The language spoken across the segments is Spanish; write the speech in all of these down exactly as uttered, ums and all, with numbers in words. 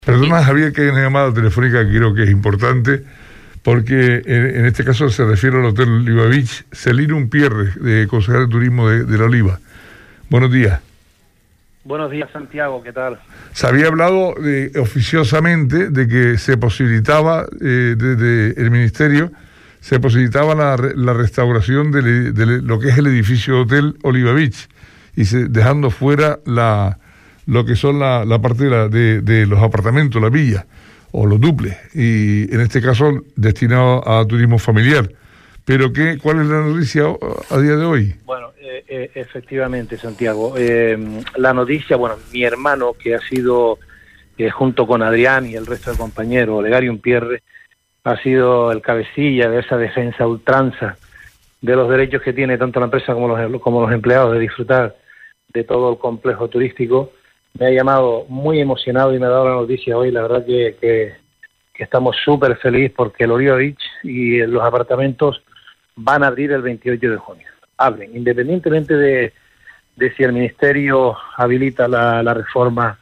Perdona, Javier, que hay una llamada telefónica que creo que es importante, porque en, en este caso se refiere al Hotel Oliva Beach. Celino Umpierre, de concejal de turismo de, de La Oliva. Buenos días. Buenos días, Santiago, ¿qué tal? Se había hablado de, oficiosamente de que se posibilitaba, eh, desde el Ministerio, se posibilitaba la, la restauración de, de lo que es el edificio Hotel Oliva Beach, y se, dejando fuera la... lo que son la, la parte de, la, de, de los apartamentos, la villa, o los duples, y en este caso destinado a turismo familiar. Pero ¿qué, ¿cuál es la noticia a, a día de hoy? Bueno, eh, eh, efectivamente, Santiago. Eh, la noticia, bueno, mi hermano, que ha sido, eh, junto con Adrián y el resto de compañeros, Olegario Umpierre, ha sido el cabecilla de esa defensa ultranza de los derechos que tiene tanto la empresa como los, como los empleados de disfrutar de todo el complejo turístico. Me ha llamado muy emocionado y me ha dado la noticia hoy. La verdad que, que, que estamos súper felices porque el Oliva Beach y los apartamentos van a abrir el veintiocho de junio. Abren, independientemente de, de si el Ministerio habilita la, la reforma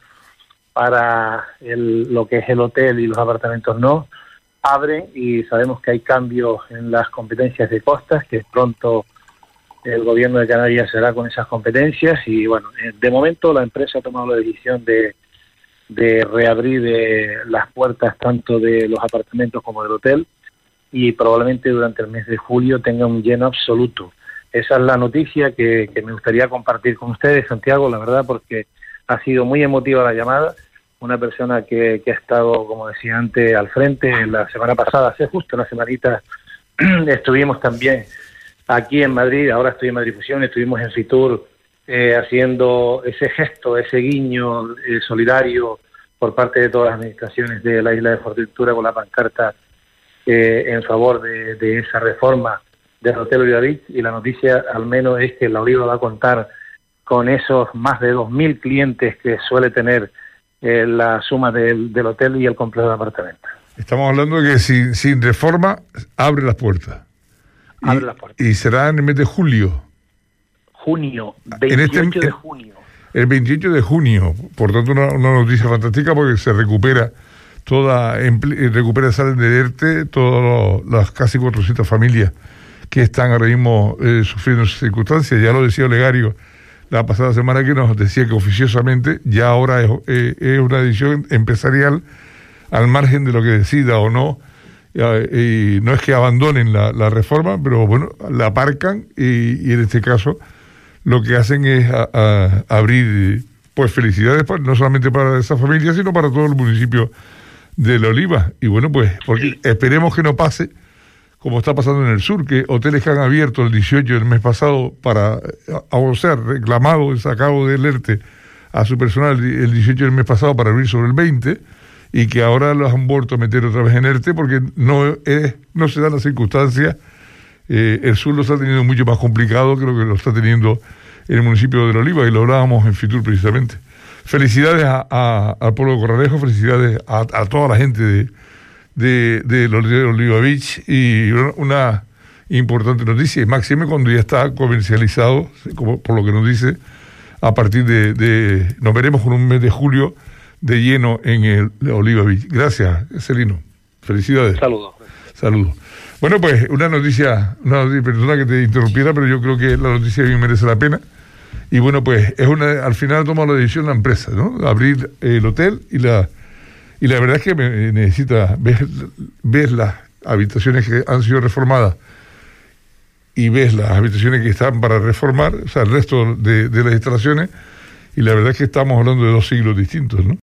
para el, lo que es el hotel y los apartamentos no, abren, y sabemos que hay cambios en las competencias de costas, que pronto el gobierno de Canarias será con esas competencias. Y bueno, de momento la empresa ha tomado la decisión de, de reabrir eh, las puertas tanto de los apartamentos como del hotel, y probablemente durante el mes de julio tenga un lleno absoluto. Esa es la noticia que, que me gustaría compartir con ustedes, Santiago, la verdad, porque ha sido muy emotiva la llamada. Una persona que, que ha estado, como decía antes, al frente. La semana pasada, hace justo una semanita, estuvimos también aquí en Madrid. Ahora estoy en Madrid Fusión, estuvimos en Fitur eh, haciendo ese gesto, ese guiño eh, solidario por parte de todas las administraciones de la isla de Fuerteventura, con la pancarta eh, en favor de, de esa reforma del Hotel Oliva Beach. Y la noticia al menos es que La Oliva va a contar con esos más de dos mil clientes que suele tener eh, la suma del, del hotel y el complejo de apartamentos. Estamos hablando de que sin, sin reforma abre las puertas. Abre las puertas. Y será en el mes de julio. Junio, veintiocho en este, de junio. El veintiocho de junio, por tanto una, una noticia fantástica, porque se recupera toda, recupera, salen de ERTE todas las casi cuatrocientas familias que están ahora mismo eh, sufriendo esas circunstancias. Ya lo decía Olegario la pasada semana, que nos decía que oficiosamente ya ahora es, eh, es una decisión empresarial, al margen de lo que decida o no. Y no es que abandonen la, la reforma, pero bueno, la aparcan, y, y en este caso lo que hacen es a, a abrir, pues, felicidades para, no solamente para esa familia, sino para todo el municipio de La Oliva. Y bueno, pues porque esperemos que no pase como está pasando en el sur, que hoteles que han abierto el dieciocho del mes pasado para, o sea, reclamado, sacado del ERTE a su personal el dieciocho del mes pasado para abrir sobre el veinte, y que ahora los han vuelto a meter otra vez en ERTE porque no es, no se dan las circunstancias. Eh, el sur lo está teniendo mucho más complicado que lo que lo está teniendo en el municipio de La Oliva, y lo hablábamos en Fitur precisamente. Felicidades a, a, al pueblo de Corralejo, felicidades a, a toda la gente de, de, de, de Oliva Beach, y una, una importante noticia, y máxime cuando ya está comercializado, como por lo que nos dice, a partir de, de nos veremos con un mes de julio de lleno en el Oliva Beach. Gracias, Celino. Felicidades. Saludos. Saludos. Bueno, pues una noticia, una noticia, perdona que te interrumpiera, pero yo creo que la noticia bien merece la pena. Y bueno, pues es una, al final toma la decisión la empresa, ¿no? Abrir el hotel, y la y la verdad es que me, necesita ver, ver las habitaciones que han sido reformadas y ves las habitaciones que están para reformar, o sea, el resto de, de las instalaciones, y la verdad es que estamos hablando de dos siglos distintos, ¿no?